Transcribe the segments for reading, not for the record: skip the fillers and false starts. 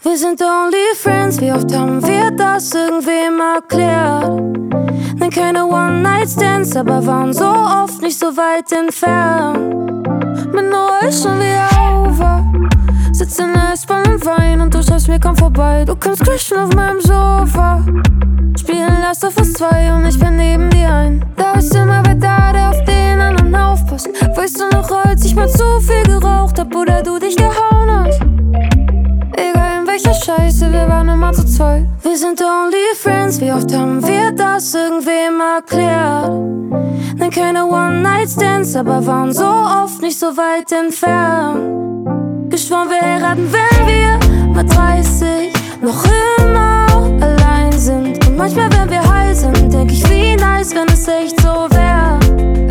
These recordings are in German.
Wir sind only friends, wie oft haben wir das irgendwem erklärt? Denn keine One-Night-Stands, aber waren so oft nicht so weit entfernt. Mit Noah ist schon wieder over. Sitz in der S-Bahn und wein und du schreibst mir, komm vorbei. Du kannst crashen auf meinem Sofa. Spielen Last of Us 2 und ich bin neben dir ein. Da ist immer wer da, der auf den anderen aufpasst. Weißt du noch, als ich mal zu viel geraucht hab oder du dich gehauen hast? Egal in welcher Scheiße, wir waren immer zu zweit. Wir sind only friends, wie oft haben wir das irgendwem erklärt? Denn keine One-Night-Stands, aber waren so oft nicht so weit entfernt. Geschworen, wir heiraten, wenn wir mit 30 noch immer allein sind. Und manchmal, wenn wir high sind, denk ich, wie nice, wenn es echt so wär.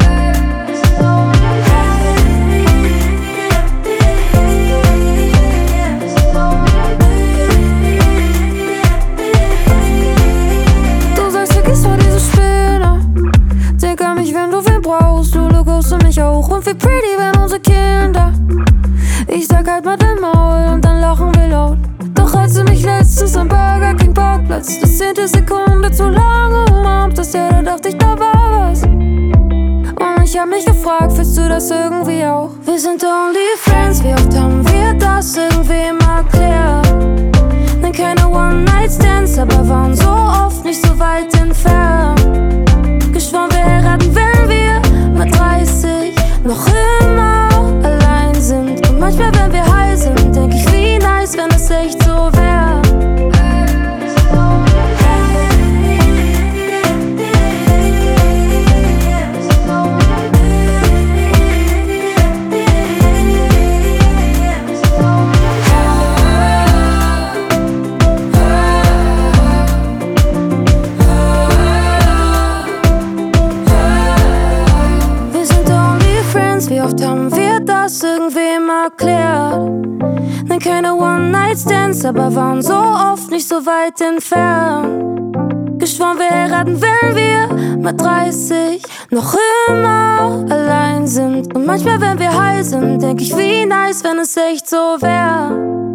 Du sagst, vergiss mal diese Spinner. Denk an mich, wenn du wen brauchst. Du logos und mich auch. Und wie pretty werden unsere Kinder. Ich sag halt mal dein Maul und dann lachen wir laut. Doch als du mich letztens am Burger King Parkplatz 10. Sekunde zu lange umarmt hast, ja, da dachte ich, da war was. Und ich hab mich gefragt, fühlst du das irgendwie auch? Wir sind only friends, wie oft haben wir das irgendwem erklärt? Denn keine One-Night-Stands, aber waren so oft nicht so weit entfernt. Geschworen, wir heiraten, wenn wir mit 30 noch immer allein sind. Und manchmal, wenn wir high sind, denk ich, wie nice, wenn es echt so wär. Wir sind only friends, wie oft haben wir das irgendwem erklärt? Denn keine One-Night-Stands, aber waren so oft nicht so weit entfernt. Geschworen, wir heiraten, wenn wir mit 30 noch immer allein sind. Und manchmal, wenn wir high sind, denk ich, wie nice, wenn es echt so wär.